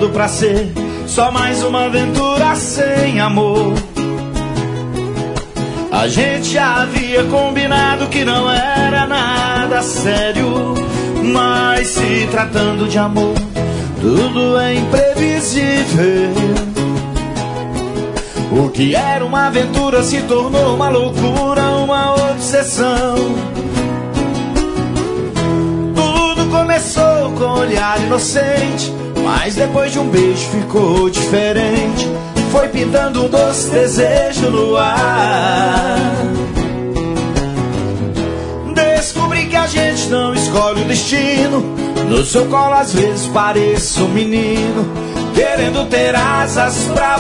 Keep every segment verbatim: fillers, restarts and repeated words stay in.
tudo pra ser só mais uma aventura sem amor. A gente já havia combinado que não era nada sério, mas se tratando de amor, tudo é imprevisível. O que era uma aventura se tornou uma loucura, uma obsessão. Tudo começou com um olhar inocente, mas depois de um beijo ficou diferente. Foi pintando um doce desejo no ar. Descobri que a gente não escolhe o destino. No seu colo às vezes pareço um menino querendo ter asas pra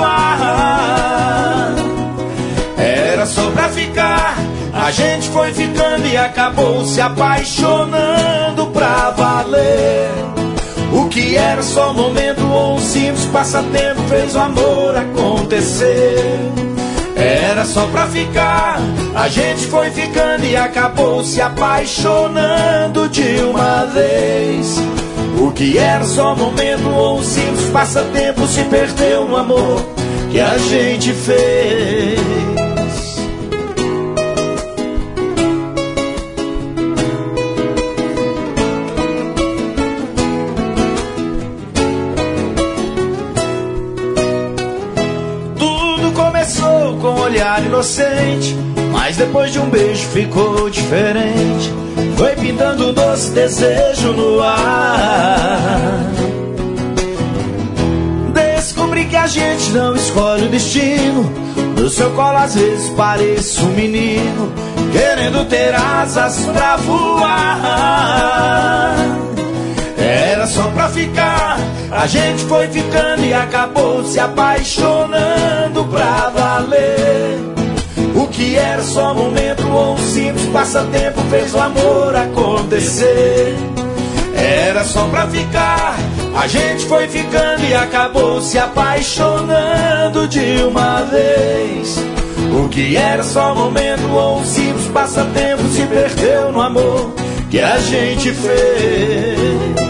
voar. Era só pra ficar, a gente foi ficando e acabou se apaixonando pra valer. O que era só um momento ou um simples passatempo fez o amor acontecer. Era só pra ficar, a gente foi ficando e acabou se apaixonando de uma vez. O que era só um momento ou um simples passatempo se perdeu no amor que a gente fez. Com um olhar inocente, mas depois de um beijo ficou diferente. Foi pintando um doce desejo no ar. Descobri que a gente não escolhe o destino. No seu colo às vezes pareço um menino querendo ter asas pra voar. Era só pra ficar, a gente foi ficando e acabou se apaixonando pra valer. O que era só um momento ou um simples passatempo fez o amor acontecer. Era só pra ficar, a gente foi ficando e acabou se apaixonando de uma vez. O que era só um momento ou um simples passatempo se perdeu no amor que a gente fez.